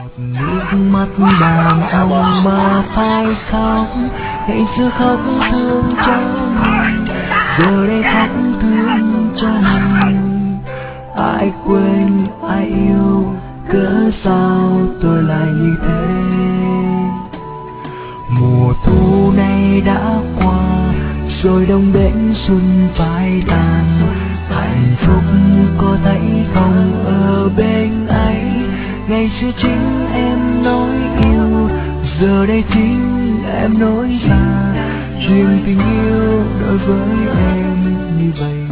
Nước mắt đàn ông mà phải khóc, ngày xưa khóc thương cho mình, giờ đây khóc thương cho mình. Ai quên ai yêu, cớ sao tôi lại như thế. Mùa thu này đã qua, rồi đông đến xuân phai tàn. Hạnh phúc có thấy không ở bên ấy, ngày xưa chính em nói yêu, giờ đây chính em nói xa. Chuyện tình yêu đối với em như vậy.